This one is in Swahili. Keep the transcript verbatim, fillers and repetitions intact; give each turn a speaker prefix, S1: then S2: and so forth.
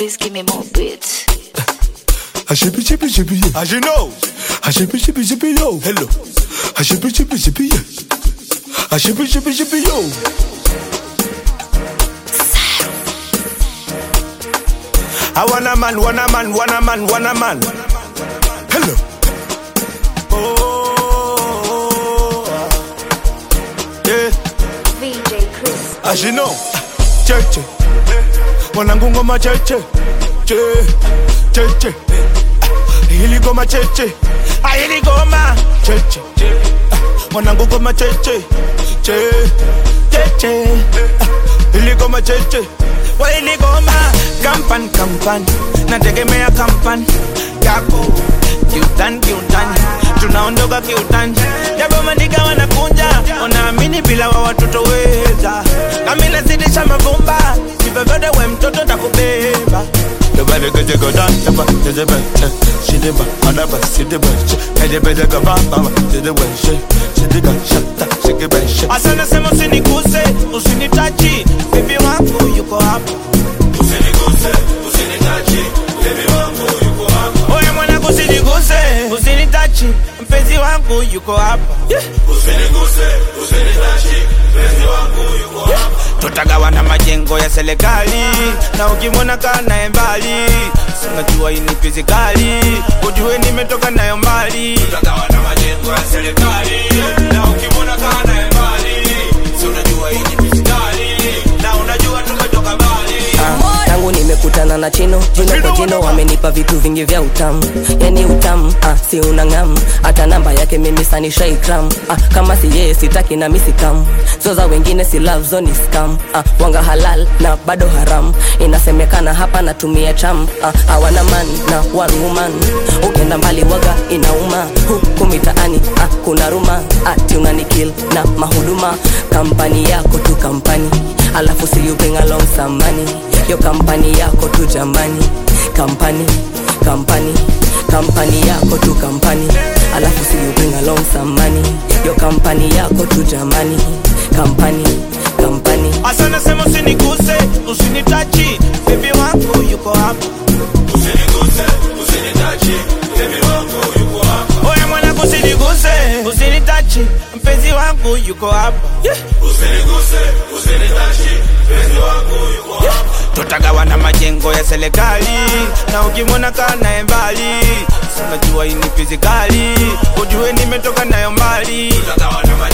S1: please give me more beats.
S2: I should be chippy chippy, as you know. I should be chippy chippy yo. Hello. I should be chippy chippy yo. I should be chippy chippy yo. I want a man, want a man, want a man, want a man. Hello. Oh, yeah.
S1: V J Chris.
S2: As you know, cheche. Wanangu ngoma cheche, che, cheche. Hili goma cheche, ah hili goma cheche. Wanangu ngoma cheche, che, cheche. Hili goma cheche, wa hili goma. Kampan kampan, nategemea kampan. Yako, kiutan kiutan, tunaondoka kiutan. Jabo mandiga wanakunja, wanaamini bila wa watoto weza. Kami nazidisha mavumba, sivevede we mtoto takubeba. Nobody get to go down, never, there's a better. She did but another, she did but she did better go back, mama, did the way she, she did got shut up, she get back shit. Asana sema usiniguse, usinitachi, baby wangu yuko hapo. Usiniguse, usinitachi, baby wangu yuko hapo. Oye mwanangu usiniguse, usinitachi, mpenzi wangu yuko hapo. Usiniguse, usinitachi, mpenzi wangu yuko hapo. Tutagawana majengo ya serikali, na ukimwona kana mbali, unajua hii ni fizikali, ujue nimetoka nayo mbali. Tutagawana majengo ya serikali, na ukimwona kana mbali, unajua hii ni fizikali, na unajua tumetoka mbali.
S3: Ah, tangu nimekutana na Chino, jino kwa jino wamenipa vitu vingi vya utamu. Yani utamu, ah, si unangam. Hata namba yake mimi sanisha ikram. Ah, kama si yeye sitaki na misi kam. Zoza wengine si love zone is scam. Ah, wanga halal na bado haram. Inasemekana hapa natumia cham. Ah, hawana man na one woman. Ukenda mbali waga inauma. Huku mitaani, ah, kuna ruma. Ati unanikill na mahuduma. Kampani yako tu kampani. Alafu see you bring along some money. Yo kampani yako tu jamani. Kampani, kampani, kampani yako tu kampani. Alafu see you bring along some money. Yo kampani yako tu jamani. Kampani, kampani. Asana sema usiniguse, usinitachi, baby wangu yuko hapo.
S2: Usiniguse, usinitachi, baby wangu yuko hapo.
S3: Oye mwanangu usiniguse, usinitachi, mpenzi wangu yuko hapo.
S2: Usiniguse, usinitachi, mpenzi wangu yuko hapo.
S3: Tutagawana majengo ya serikali, na ukimwona kana mbali, unajua hii ni fizikali, ujue nimetoka nayo mbali.
S2: Tutagawana